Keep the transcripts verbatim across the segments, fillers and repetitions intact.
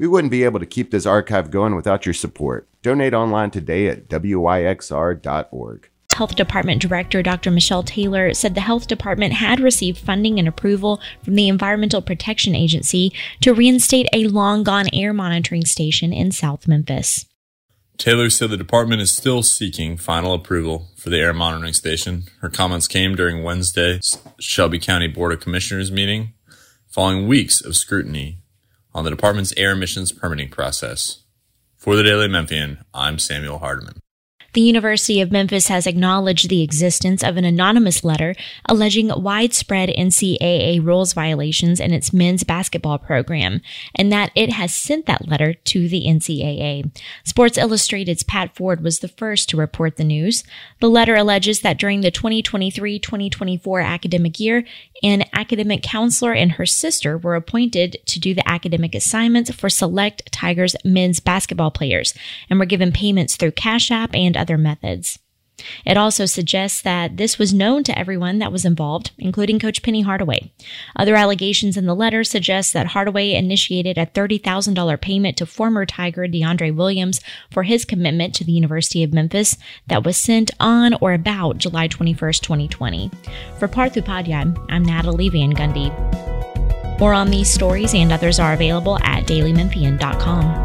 We wouldn't be able to keep this archive going without your support. Donate online today at W Y X R dot org. Health Department Director Doctor Michelle Taylor said the Health Department had received funding and approval from the Environmental Protection Agency to reinstate a long-gone air monitoring station in South Memphis. Taylor said the department is still seeking final approval for the air monitoring station. Her comments came during Wednesday's Shelby County Board of Commissioners meeting, following weeks of scrutiny on the department's air emissions permitting process. For the Daily Memphian, I'm Samuel Hardiman. The University of Memphis has acknowledged the existence of an anonymous letter alleging widespread N C double A rules violations in its men's basketball program, and that it has sent that letter to the N C double A. Sports Illustrated's Pat Ford was the first to report the news. The letter alleges that during the twenty twenty-three twenty twenty-four academic year, an academic counselor and her sister were appointed to do the academic assignments for select Tigers men's basketball players and were given payments through Cash App and other methods. It also suggests that this was known to everyone that was involved, including Coach Penny Hardaway. Other allegations in the letter suggest that Hardaway initiated a thirty thousand dollars payment to former Tiger DeAndre Williams for his commitment to the University of Memphis that was sent on or about July twenty-first, twenty twenty. For Parthu Padhyay, I'm Natalie Van Gundy. More on these stories and others are available at daily memphian dot com.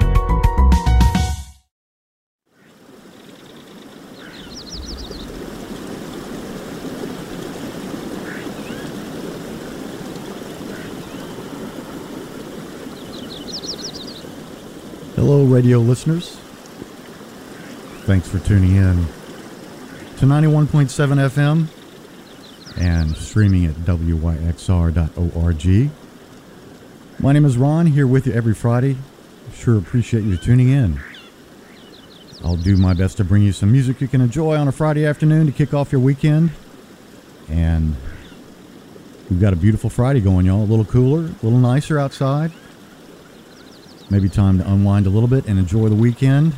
Hello, radio listeners. Thanks for tuning in to ninety-one point seven F M and streaming at W Y X R dot org. My name is Ron, here with you every Friday. Sure appreciate you tuning in. I'll do my best to bring you some music you can enjoy on a Friday afternoon to kick off your weekend. And we've got a beautiful Friday going, y'all. A little cooler, a little nicer outside. Maybe time to unwind a little bit and enjoy the weekend.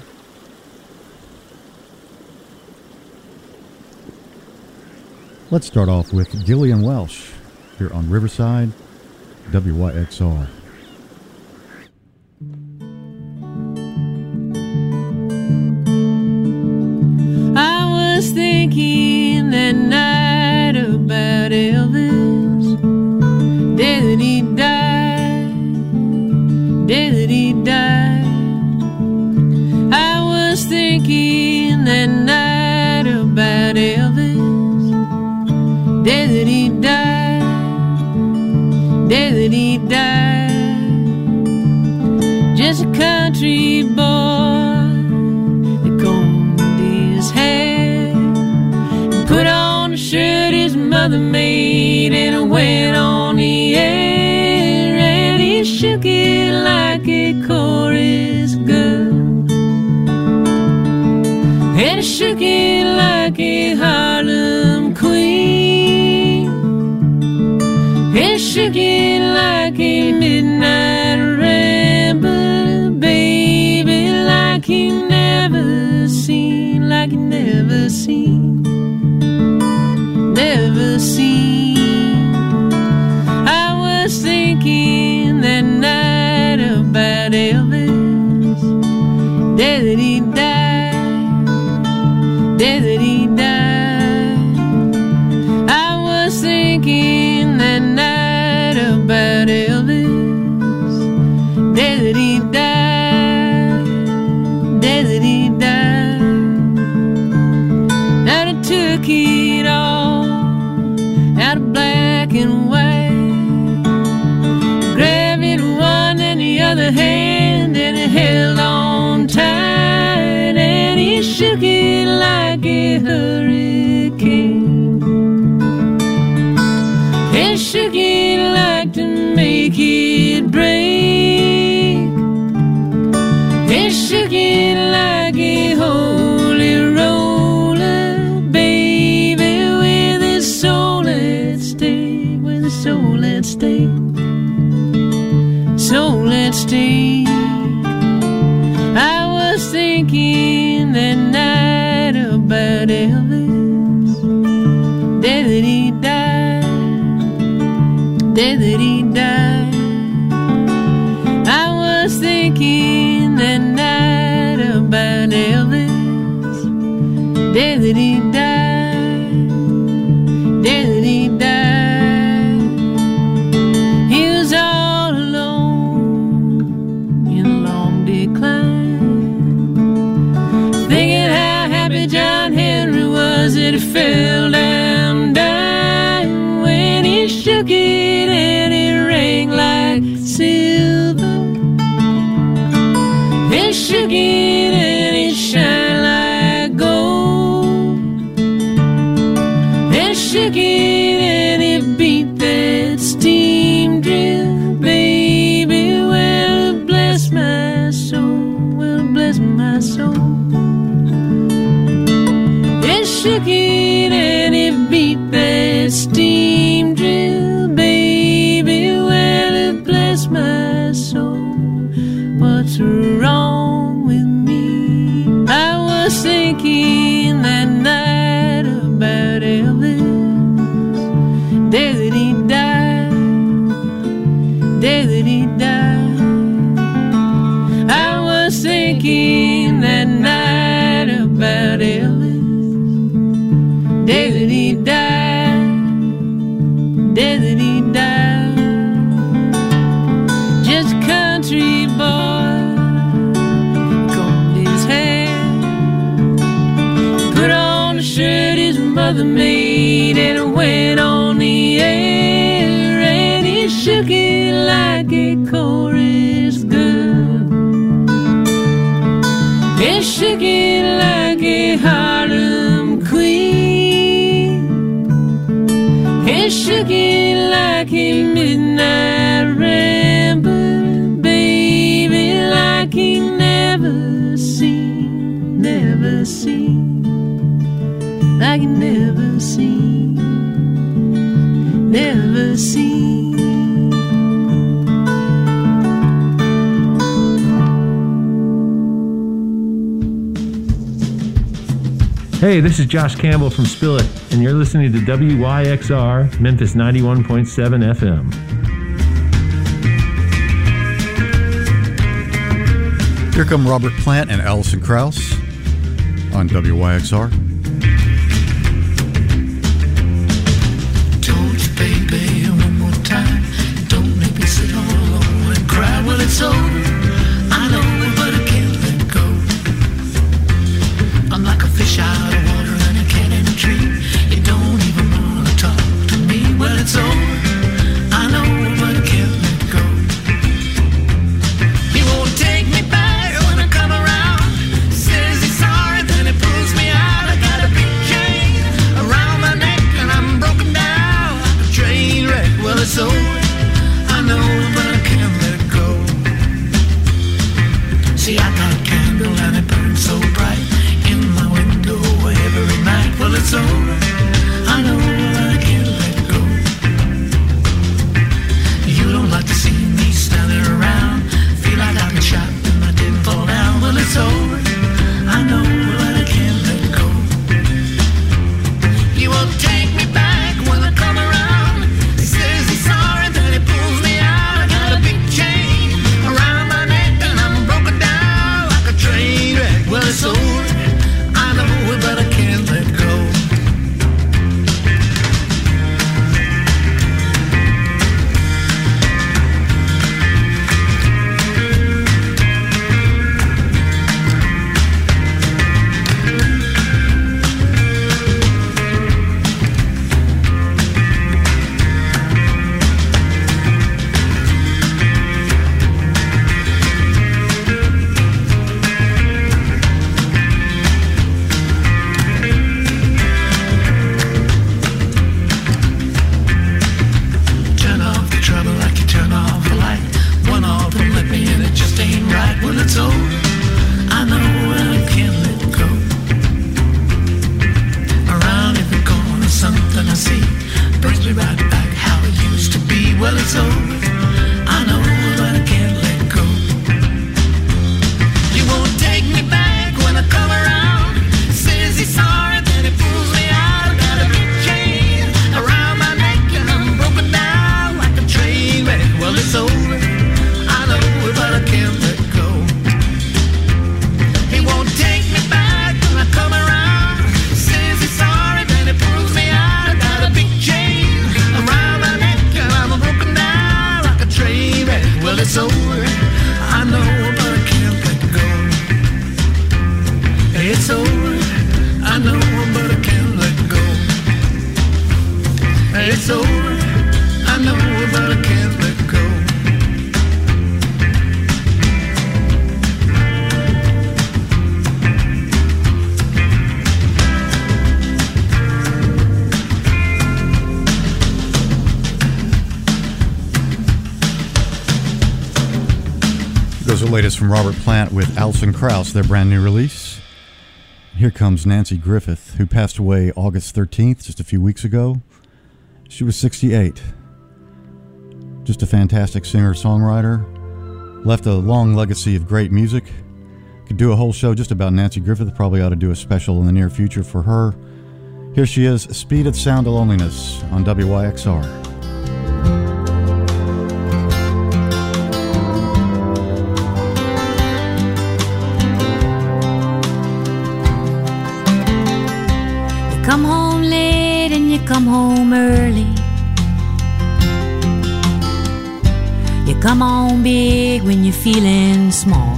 Let's start off with Gillian Welsh here on Riverside, W Y X R. I was thinking that night about Elvis, day that he died, day that he died. I was thinking that night about Elvis, day that he died, day that he died. Just a country boy that combed his hair, put on a shirt his mother made, and went on the air, and he shook it like a chorus girl, and he shook it like a Harlem queen, and he shook it like a midnight rambler, baby, like he never seen, like he never seen, never seen. I was thinking that night about Elvis, day that he died, day that he died. I was thinking that night about Elvis, day that he died, day that he died. Now they took it all out of black and white, grabbed it one and the other hand, and it held on tight, and he shook it like a hurricane, and shook it like to make it break, and shook it like a holy roller, baby, with his soul at stake, with his soul at stake, soul at stake. I was thinking that night about Elvis, day that he died, day that he died. I was thinking thinking that night about Elvis, day that he died, day that he died. He was all alone in a long decline, thinking how happy John Henry was that he fell down dying when he shook it and it rang like silver. It shook it and it shined like gold. It shook it and it beat that steam drill, baby. Well, bless my soul, well, bless my soul. It shook it and it beat that steam drill, baby. Well, it bless my soul. What's wrong with me? I was thinking that night about Elvis, day that he died, day that he died. I was thinking that night about Elvis, day that he died, day that he died. Just a country boy, combed his hair, put on a shirt his mother made, and went on the air, and he shook it like a chorus girl. He shook it like a Harlem queen. He shook it like a midnight ramble, baby, like he never seen, never seen, like he never seen, never seen. Hey, this is Josh Campbell from Spillet, and you're listening to W Y X R, Memphis ninety-one point seven F M. Here come Robert Plant and Alison Krauss on W Y X R. Told you, baby, one more time, don't make me sit all alone and cry. Well, it's over, I know, but I can't let go. I'm like a fish out of water and a cat in a tree. You don't even want to talk to me. Well, it's over, I know, but I can't let go. He won't take me back when I come around. Says he's sorry, then he pulls me out. I got a big chain around my neck and I'm broken down like a train wreck. Well, it's over, I know, but I can't let go. was the latest from Robert Plant with Alison Krauss, their brand new release. Here comes Nanci Griffith, who passed away August thirteenth, just a few weeks ago. She was sixty-eight. Just a fantastic singer-songwriter. Left a long legacy of great music. Could do a whole show just about Nanci Griffith. Probably ought to do a special in the near future for her. Here she is, Speed of Sound of Loneliness on W Y X R. Come home late and you come home early. You come home big when you're feeling small.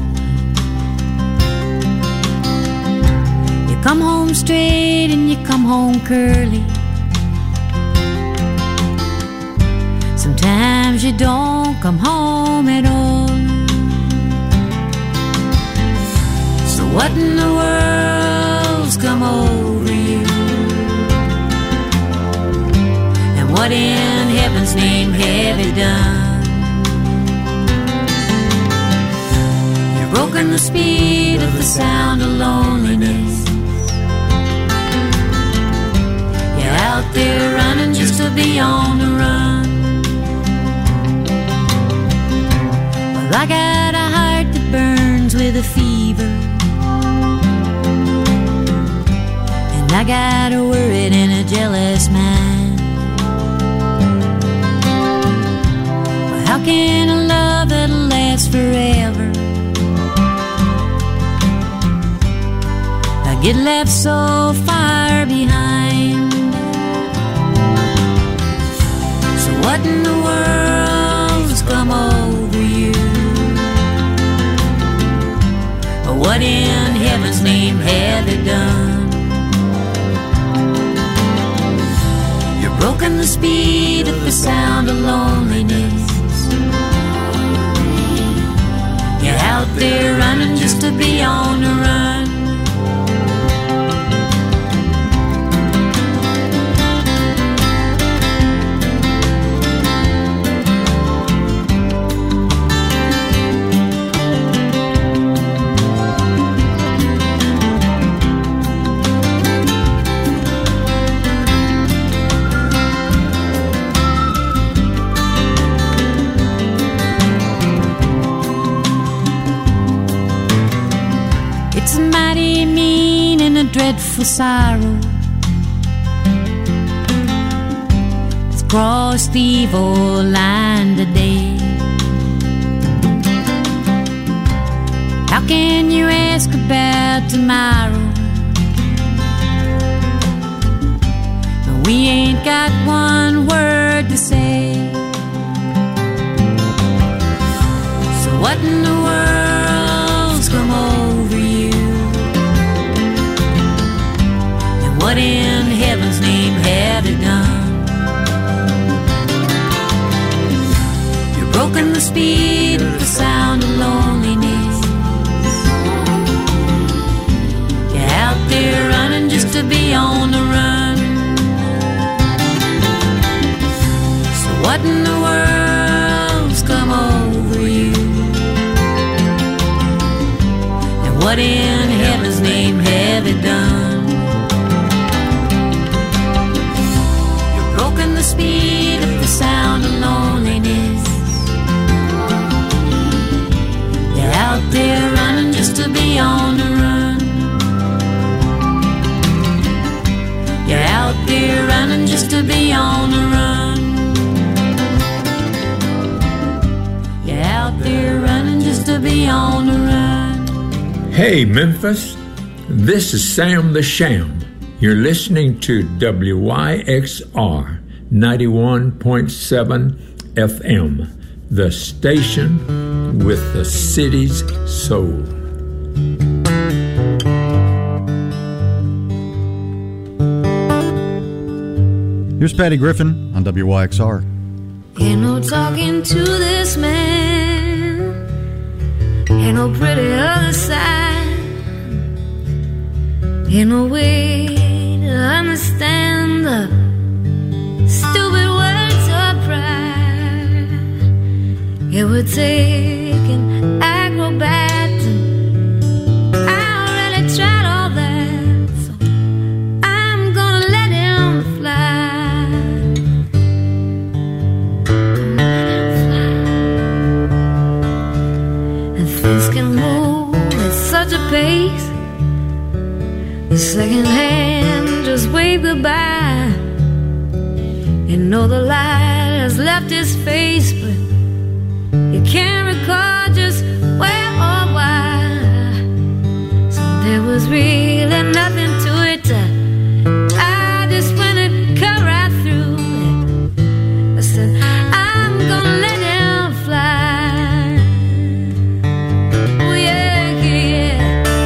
You come home straight and you come home curly. Sometimes you don't come home at all. So what in the world's come over you? What in heaven's name have you done? You've broken the speed of the sound of loneliness. You're out there running just to be on the run. Well, I got a heart that burns with a fever, and I got a worried and a jealous mind. How can a love that'll last forever I get left so far behind? So what in the world's come over you? Or what in heaven's name have you done? You've broken the speed of the sound of loneliness. You're out there running just to be on the run. It's mighty mean and a dreadful sorrow. It's crossed the evil line today. How can you ask about tomorrow? We ain't got one word to say. So what in the world's come over you? And what in heaven's name have you done? You've broken the speed of the sound of loneliness. You're out there running just to be on the run. What in the world's come over you? And what in heaven's name have you done? You've broken the speed of the sound of loneliness. You're out there running just to be on the run. You're out there running just to be on the run. Out there running just to be on the run. Hey Memphis, this is Sam the Sham. You're listening to W Y X R ninety-one point seven F M, the station with the city's soul. Here's Patty Griffin on W Y X R. Ain't no talking to this man, ain't no pretty other side, ain't no way to understand the stupid words of pride. It would take an acrobat can move at such a pace. The second hand just wave goodbye. You know the light has left his face, but you can't recall just where or why. So there was really nothing to it. I just went and cut right through it. I said, I'm gonna let him fly. Oh yeah, yeah.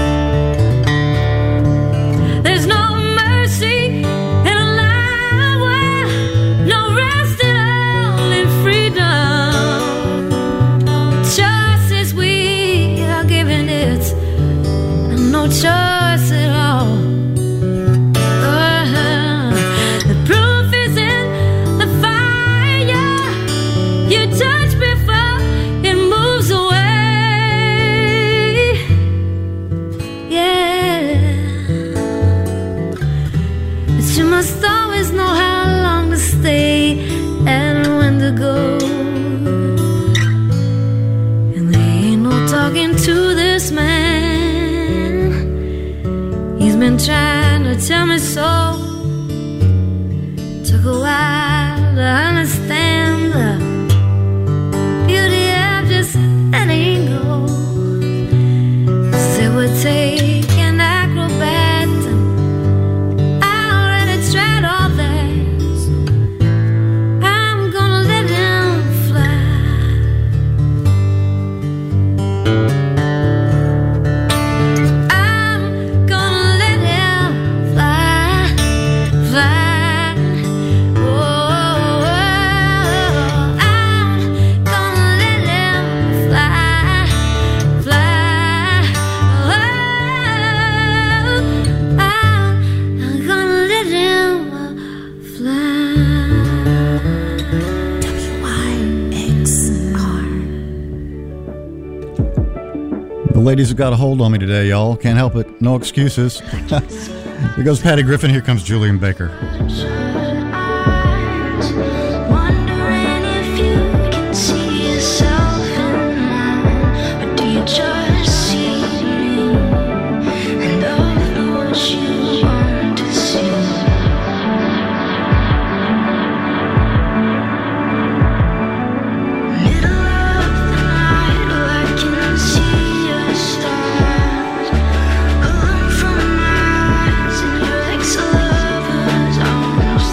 There's no mercy in a life where no rest at all in freedom. Choices we are given it, and no choice at all. Uh-huh. The proof is in the fire you touch before it moves away. Yeah, but you must always know how long to stay and when to go. And there ain't no talking to this man. He's been trying to tell me so. Took a while to understand the beauty of just letting go. Said we'll take an acrobat, and I already tried all that. So I'm gonna let him fly. I'm gonna let him fly, fly. Oh, I'm gonna let him fly, fly. Oh, I'm gonna let him fly. W Y X R. The ladies have got a hold on me today, y'all. Can't help it. No excuses. Here goes Patty Griffin. Here comes Julian Baker. Wondering if you can see yourself in mine, or do you just see me and all what you want to see? Middle of the night, I can see your stars. Run from my eyes in your ex-lover's arms.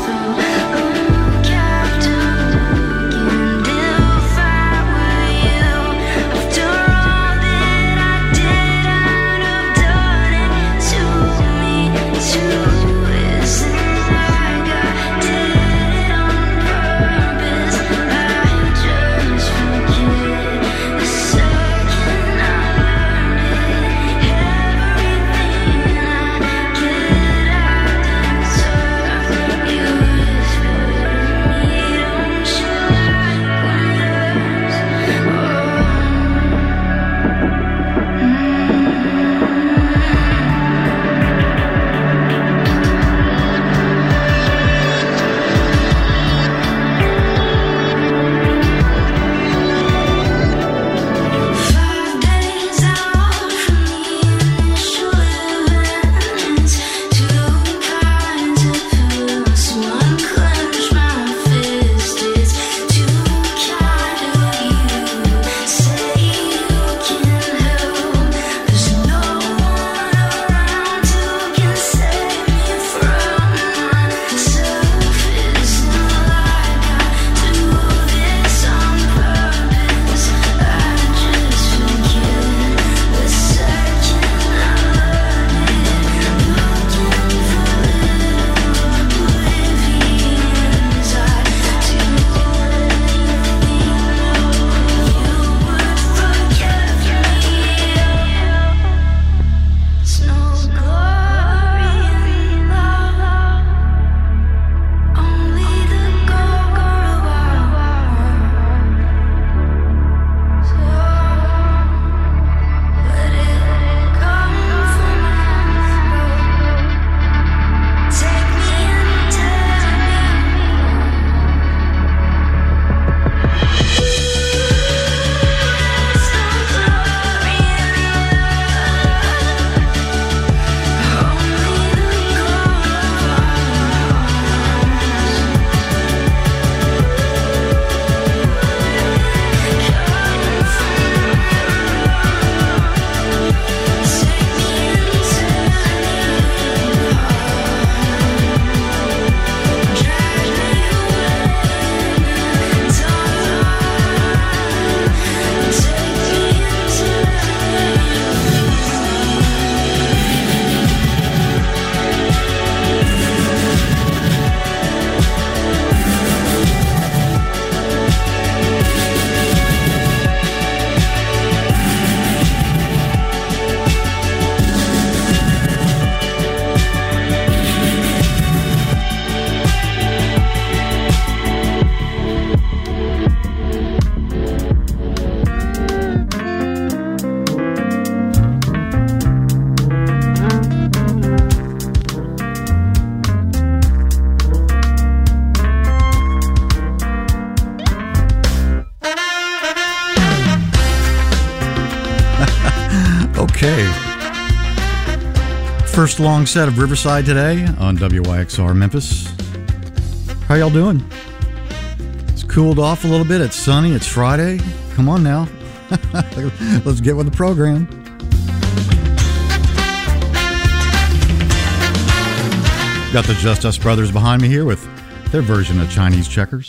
Okay. First long set of Riverside today on W Y X R Memphis. How y'all doing? It's cooled off a little bit. It's sunny. It's Friday. Come on now. Let's get with the program. Got the Just Us Brothers behind me here with their version of Chinese Checkers.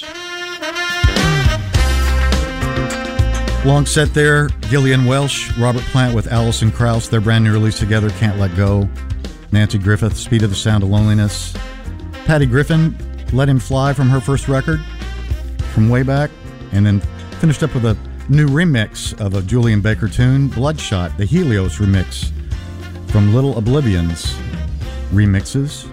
Long set there, Gillian Welsh, Robert Plant with Alison Krauss, their brand new release together, Can't Let Go. Nancy Griffith, Speed of the Sound of Loneliness. Patty Griffin, Let Him Fly from her first record from way back. And then finished up with a new remix of a Julian Baker tune, Bloodshot, the Helios remix from Little Oblivions remixes.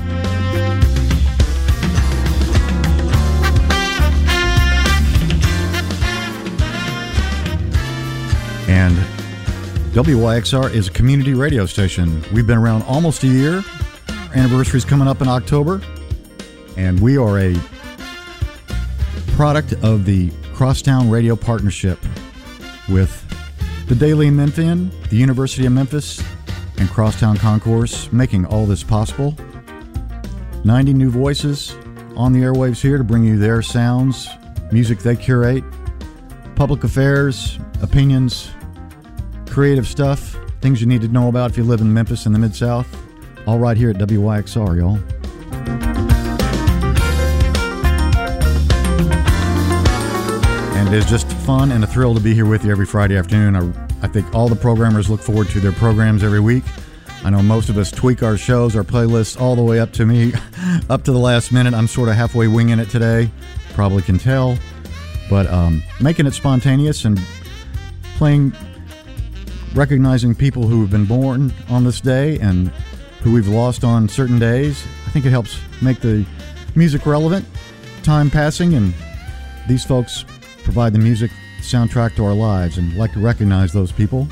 And W Y X R is a community radio station. We've been around almost a year. Our anniversary is coming up in October. And we are a product of the Crosstown Radio Partnership with the Daily Memphian, the University of Memphis, and Crosstown Concourse, making all this possible. ninety new voices on the airwaves here to bring you their sounds, music they curate, public affairs, opinions, creative stuff, things you need to know about if you live in Memphis and the Mid-South, all right here at W Y X R, y'all. And it's just fun and a thrill to be here with you every Friday afternoon. I, I think all the programmers look forward to their programs every week. I know most of us tweak our shows, our playlists, all the way up to me, up to the last minute. I'm sort of halfway winging it today, probably can tell. But um, making it spontaneous and playing, recognizing people who have been born on this day and who we've lost on certain days, I think it helps make the music relevant, time passing, and these folks provide the music soundtrack to our lives, and I'd like to recognize those people.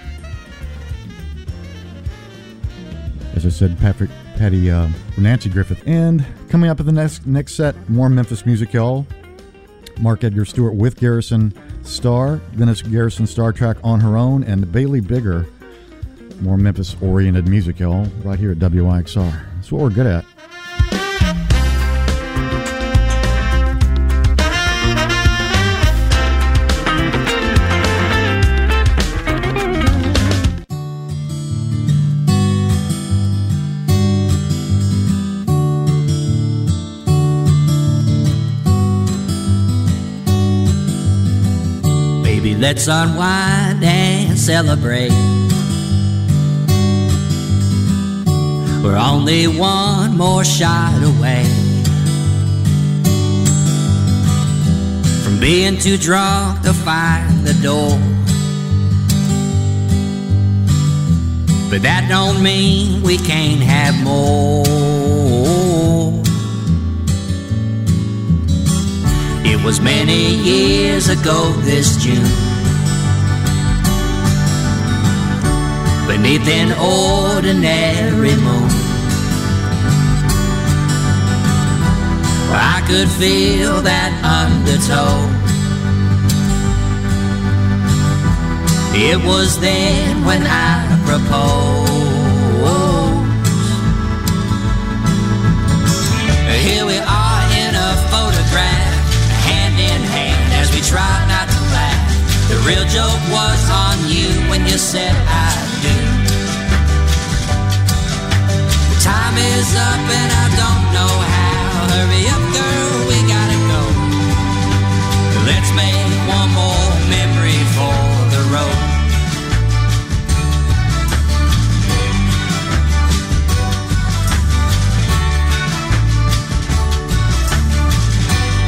As I said, Patrick, Patty, uh, Nancy Griffith. And coming up at the next next set, more Memphis music, y'all. Mark Edgar Stewart with Garrison Starr, then it's Garrison Starr track On Her Own, and Bailey Bigger. More Memphis-oriented music, y'all, right here at W Y X R. That's what we're good at. Let's unwind and celebrate. We're only one more shot away from being too drunk to find the door. But that don't mean we can't have more. It was many years ago this June, beneath an ordinary moon, where I could feel that undertow. It was then when I proposed. Here we are in a photograph, hand in hand as we try not to laugh. The real joke was on you when you said I do. The time is up and I don't know how. Hurry up, girl, we gotta go. Let's make one more memory for the road.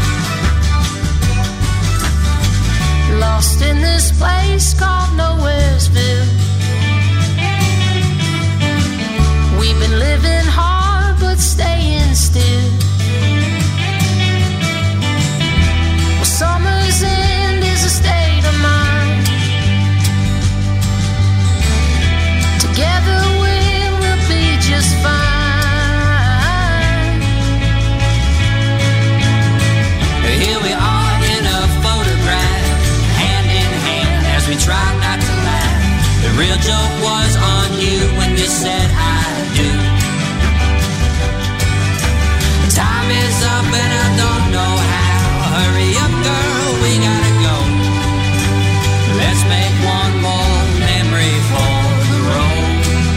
Lost in this place called nowhere. real joke was on you when you said I do. Time is up and I don't know how. Hurry up, girl, we gotta go. Let's make one more memory for the road.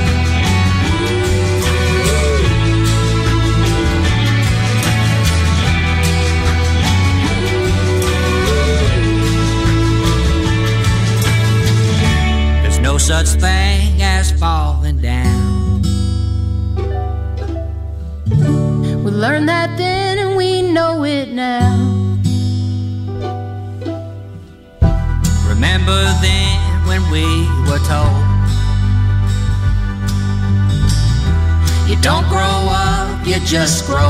There's no such thing as falling down. We learned that then and we know it now. Remember then when we were told you don't grow up, you just grow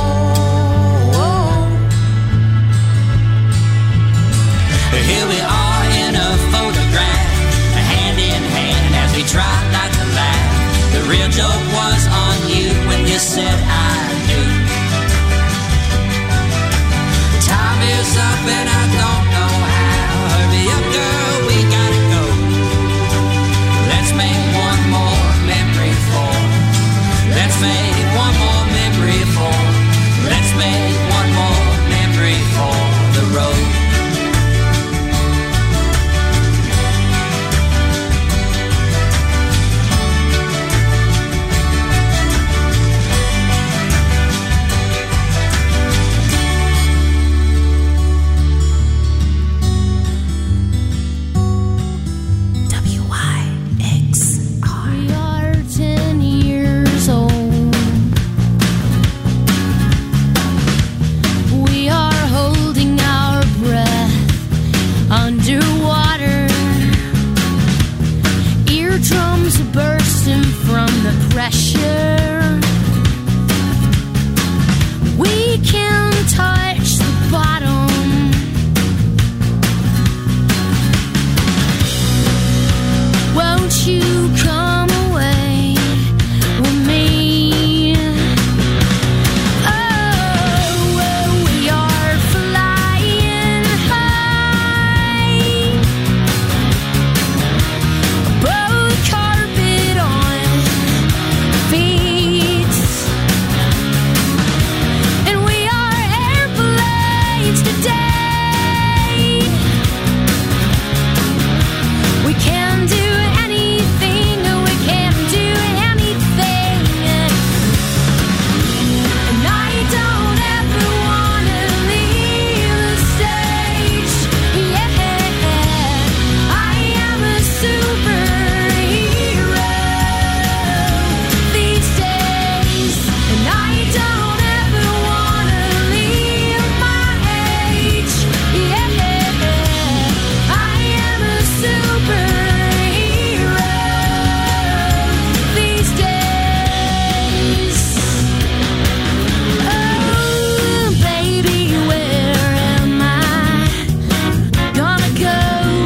old. Here we are in a photograph, hand in hand as we try not to laugh. The real joke was on you when you said I do. Time is up and I don't know how. Hurry up, girl, we gotta go. Let's make one more memory for. Let's make one more memory for. Let's make one more memory for the road. Pressure. We can touch the bottom. Won't you come away with me? Oh, we are flying high, both carpet on feet, and we are airplanes today. We can do anything, we can do anything, and I don't ever wanna leave the stage. Yeah, I am a superhero these days, and I don't ever wanna leave my age. Yeah, I am a superhero these days. Oh, baby, where am I gonna go?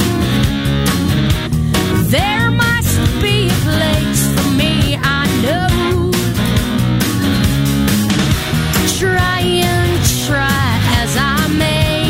There must be a place for me, I know. Try and try as I may,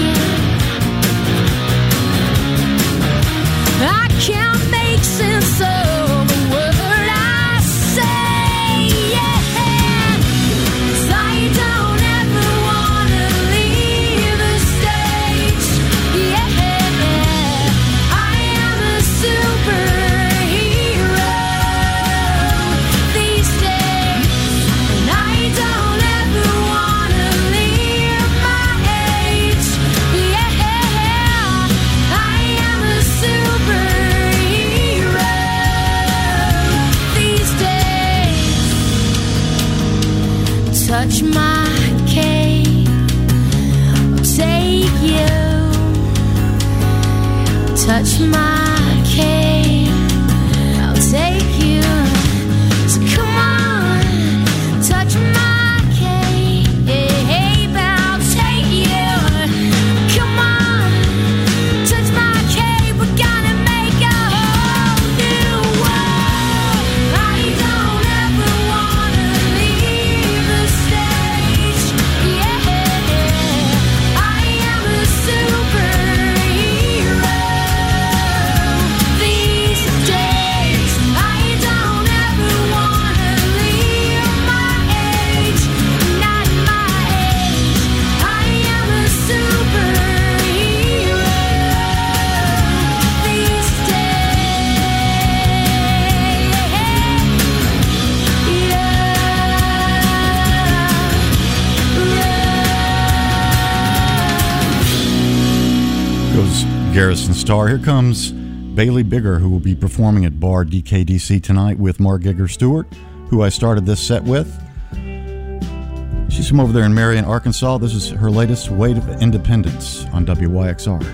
I can't make sense of the word I say. Yeah, 'cause I don't ever wanna leave the stage. Yeah, I am a superhero these days, and I don't ever wanna leave my age. Yeah, I am a superhero these days. Touch my cape, I'll take you. Touch my cape, I'll take you. So come on, touch my cape, I'll take you. Come on, touch my cape, we're gonna make a whole new world. I don't ever wanna leave the stage. Yeah, I am a superhero Garrison Starr. Here comes Bailey Bigger, who will be performing at Bar D K D C tonight with Mark Gigger Stewart, who I started this set with. She's from over there in Marion, Arkansas. This is her latest, Weight of Independence, on W Y X R.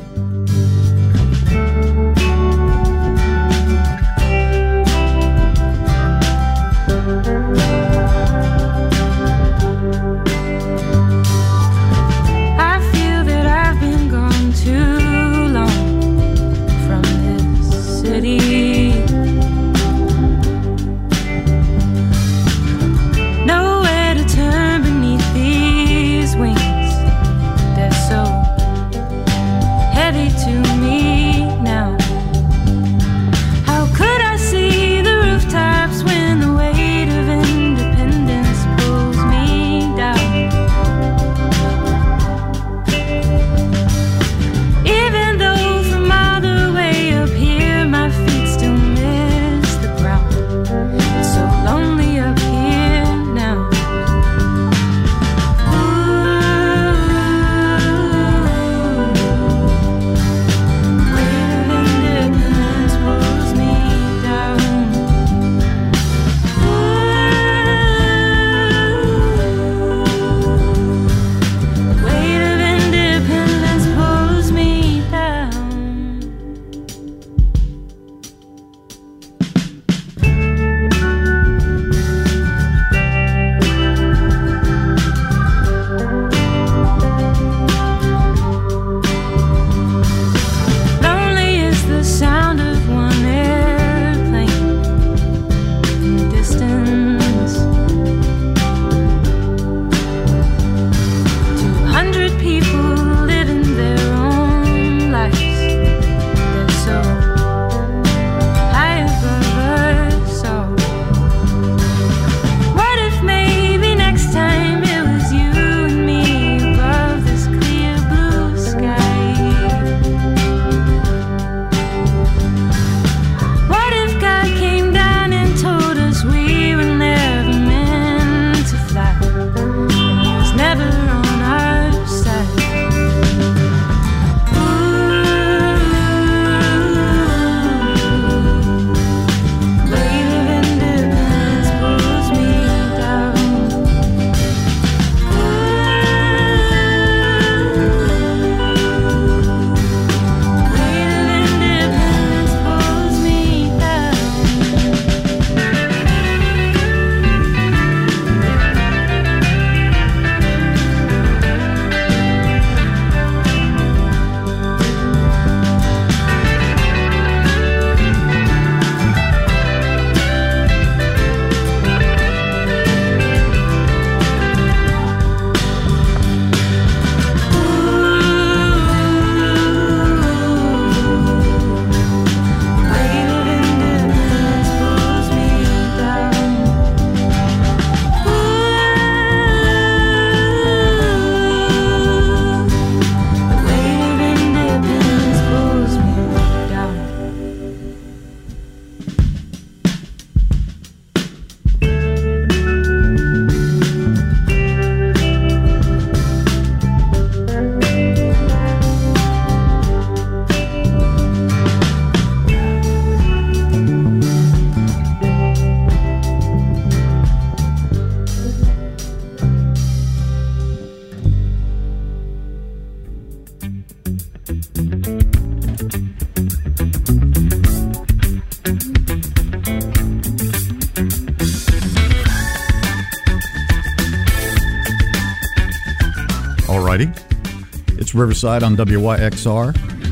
It's Riverside on W Y X R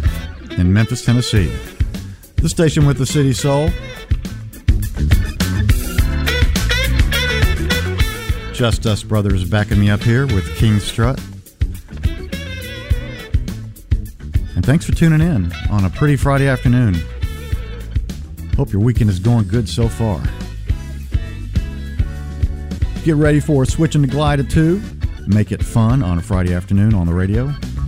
in Memphis, Tennessee. The station with the city soul. Just Us Brothers backing me up here with King Strut. And thanks for tuning in on a pretty Friday afternoon. Hope your weekend is going good so far. Get ready for Switching to Glide at two. Make it fun on a Friday afternoon on the radio.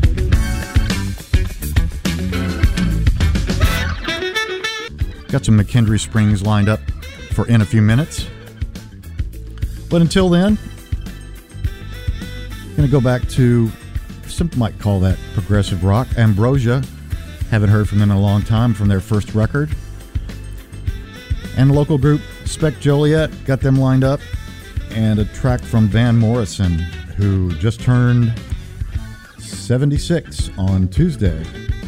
Got some McKendree Springs lined up for in a few minutes. But until then, I'm going to go back to, some might call that progressive rock, Ambrosia Haven't heard from them in a long time from their first record. And the local group Spec Joliet, got them lined up. And a track from Van Morrison, who just turned seventy-six on Tuesday.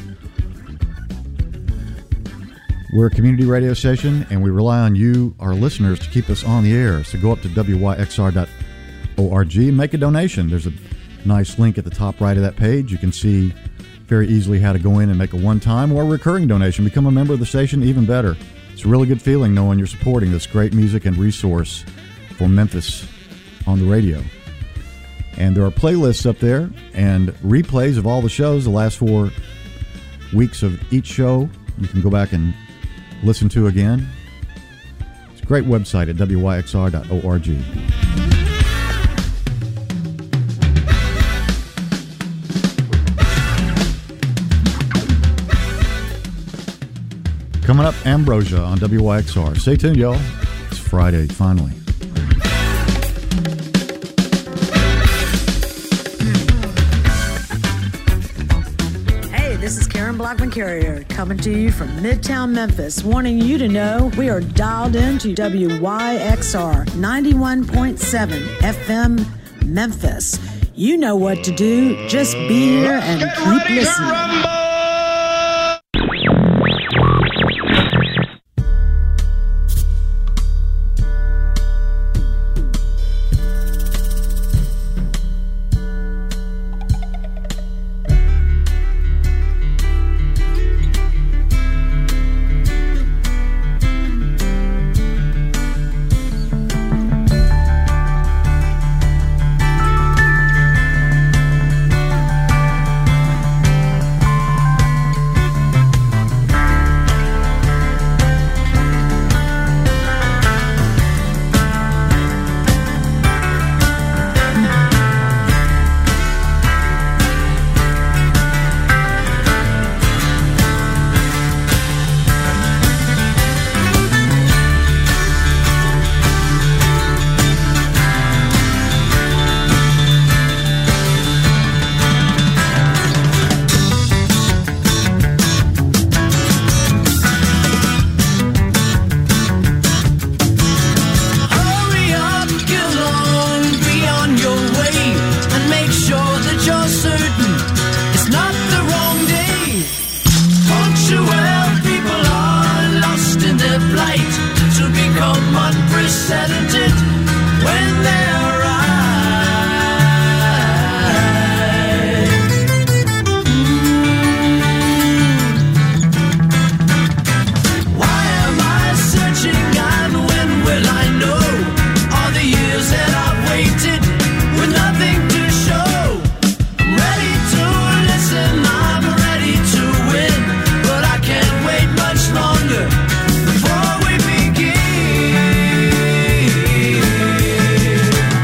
We're a community radio station, and we rely on you, our listeners, to keep us on the air. So go up to W Y X R dot org and make a donation. There's a nice link at the top right of that page. You can see very easily how to go in and make a one-time or recurring donation. Become a member of the station, even better. It's a really good feeling knowing you're supporting this great music and resource for Memphis on the radio. And there are playlists up there and replays of all the shows, the last four weeks of each show. You can go back and listen to again. It's a great website at W Y X R dot org. Coming up, Ambrosia on W Y X R. Stay tuned, y'all. It's Friday, finally. This is Karen Blackman Carrier coming to you from Midtown Memphis, wanting you to know we are dialed into W Y X R ninety-one point seven F M Memphis. You know what to do. Just be here and keep listening. Before we begin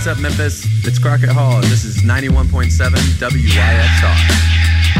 what's up, Memphis? It's Crockett Hall, and this is ninety-one point seven W Y X R.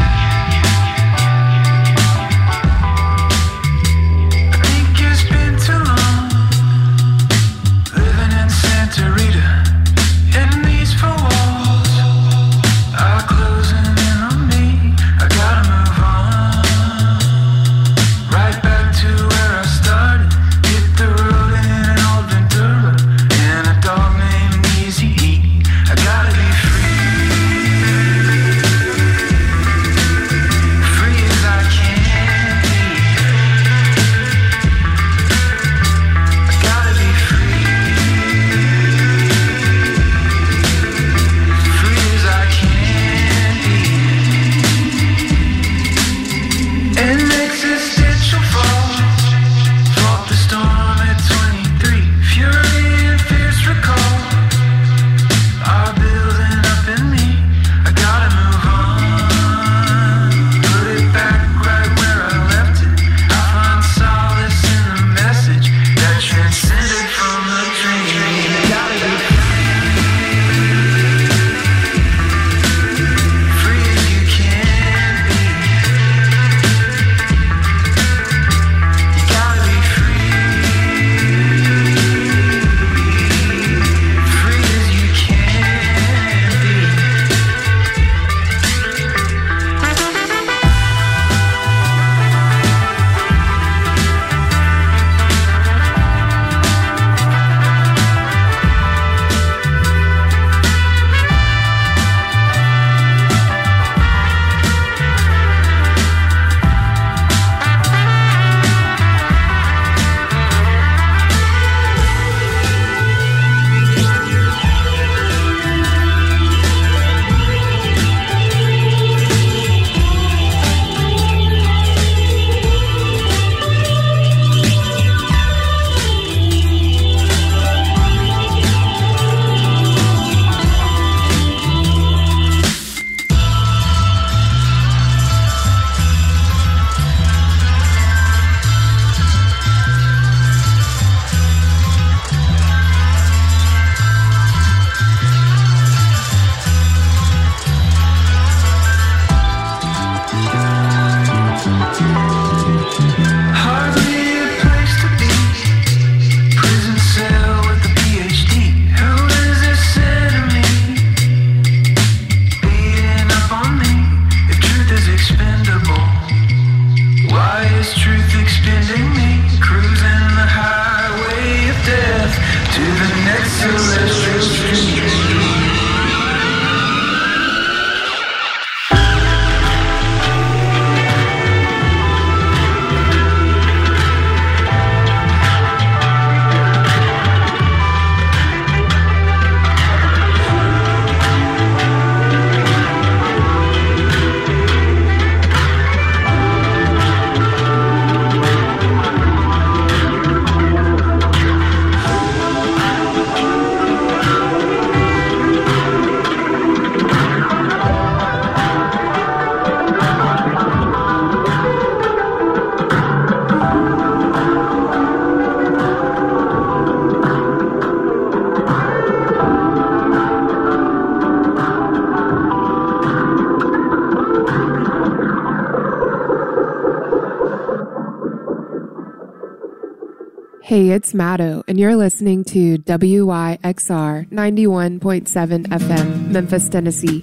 Hey, it's Maddo, and you're listening to W Y X R ninety-one point seven F M, Memphis, Tennessee.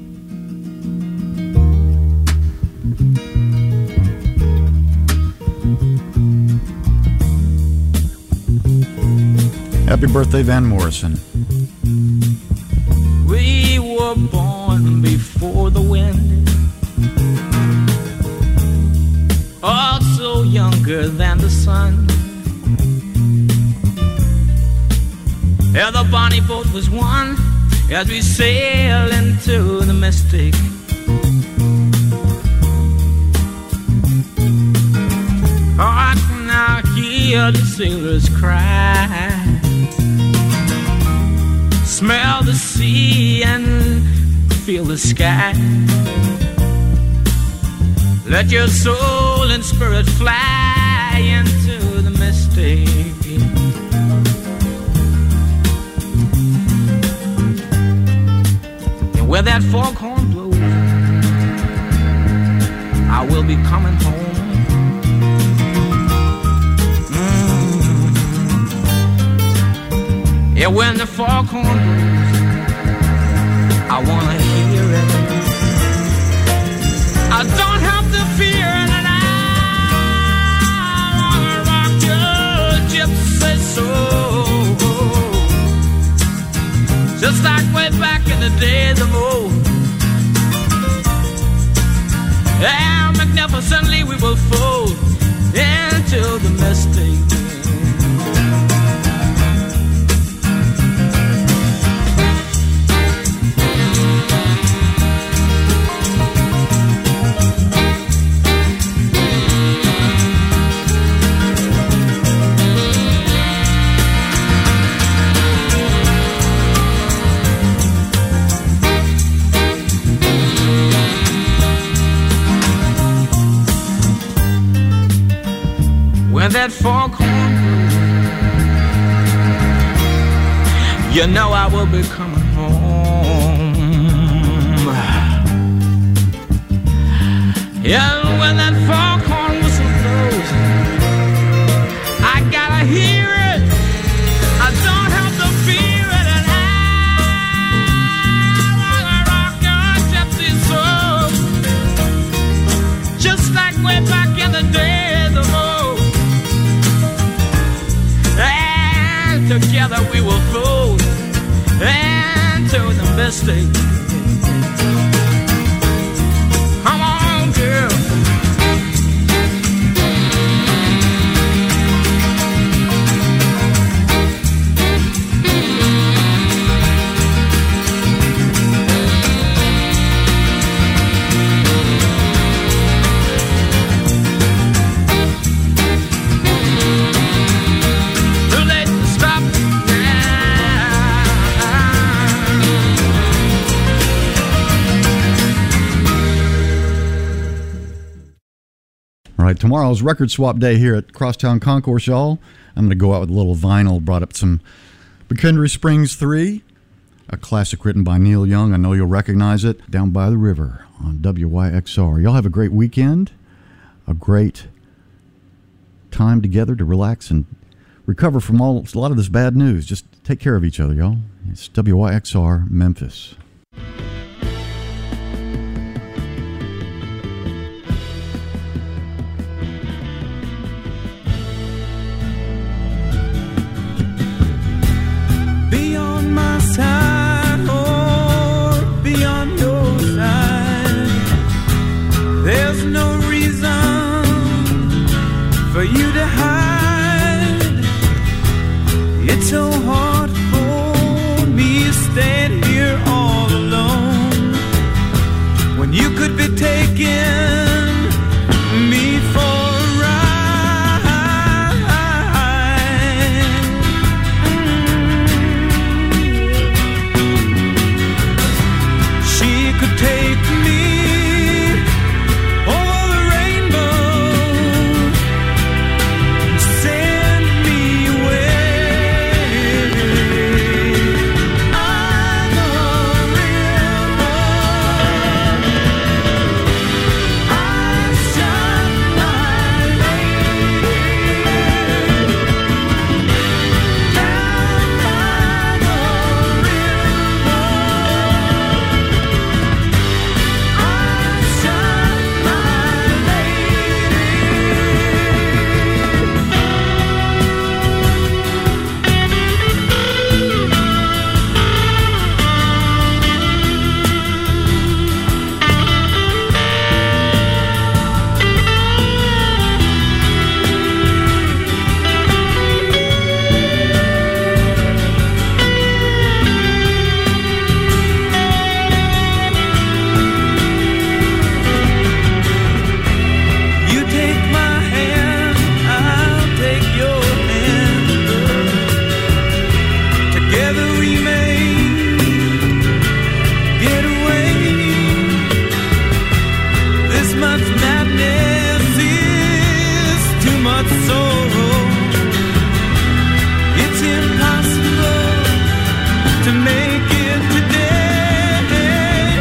Happy birthday, Van Morrison. We were born before the wind, also younger than the sun. Yeah, the bonnie boat was one as we sail into the mystic. Oh, I can now hear the sailors cry, smell the sea and feel the sky. Let your soul and spirit fly into the mystic. Where that foghorn blows, I will be coming home. Mm. Yeah, when the foghorn blows, I wanna hear it. I don't have to fear it, and I wanna rock your gypsy soul, just like way back in the days of old. And magnificently we will fold into the mistake. When that foghorn blows, you know I will be coming home. Yeah, when that foghorn whistle blows, I gotta hear it. I don't have to fear it, and I wanna rock your gypsy soul, just like way back in the days of old. Together we will fold into the mistake. Come on, girl. All right, tomorrow's record swap day here at Crosstown Concourse, y'all. I'm going to go out with a little vinyl. Brought up some McKendree Springs three, a classic written by Neil Young. I know you'll recognize it. Down by the River on W Y X R. Y'all have a great weekend, a great time together to relax and recover from all a lot of this bad news. Just take care of each other, y'all. It's W Y X R Memphis. Side or be on your side. There's no reason for you to hide. It's so hard for me staying here all alone when you could be taking me for a ride. Take me over the rainbow, send me away. I'm a river, I shine my lady down by the river. To make it today.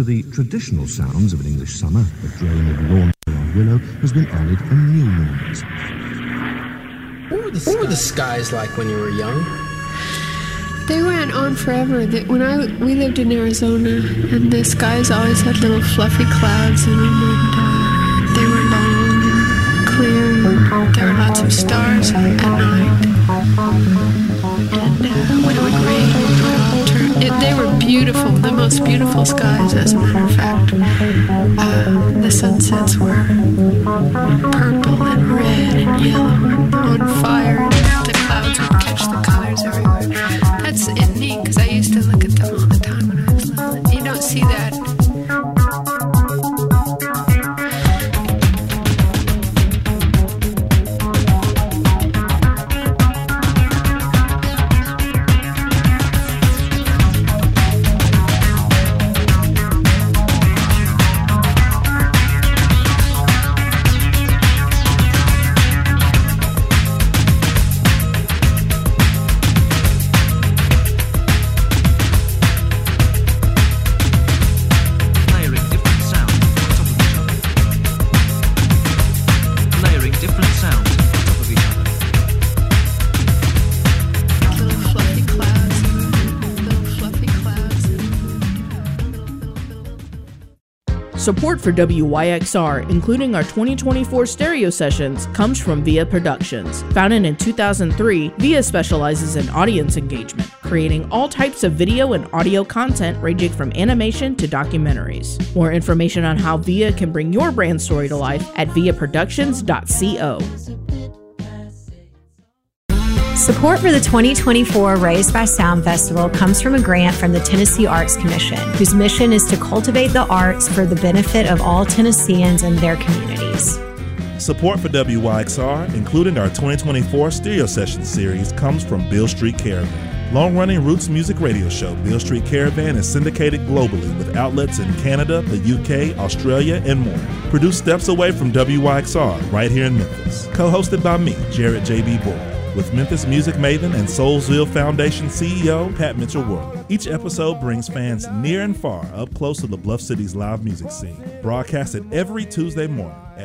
the traditional sounds of an English summer, the drone of lawn on willow, has been added a new noise. What were, the what were the skies like when you were young? They went on forever. That when I we lived in Arizona, and the skies always had little fluffy clouds in them, and uh, they were long and clear. And there were lots of stars at night. And uh, when it would rain, it would all turn. It, they were beautiful, the most beautiful skies, as a matter of fact. Uh, the sunsets were purple and red and yellow and on fire. And the clouds would catch the colors everywhere. That's it, neat, because I used to look at them all the time when I was little. You don't see that. Support for W Y X R, including our twenty twenty-four stereo sessions, comes from Via Productions. Founded in two thousand three, Via specializes in audience engagement, creating all types of video and audio content ranging from animation to documentaries. More information on how Via can bring your brand story to life at via productions dot co. Support for the twenty twenty-four Raised by Sound Festival comes from a grant from the Tennessee Arts Commission, whose mission is to cultivate the arts for the benefit of all Tennesseans and their communities. Support for W Y X R, including our twenty twenty-four Stereo Session series, comes from Beale Street Caravan. Long-running roots music radio show Beale Street Caravan is syndicated globally with outlets in Canada, the U K, Australia, and more. Produced steps away from W Y X R, right here in Memphis. Co-hosted by me, Jared J B. Boyd, with Memphis music maven and Soulsville Foundation C E O Pat Mitchell-Worley. Each episode brings fans near and far up close to the Bluff City's live music scene. Broadcasted every Tuesday morning at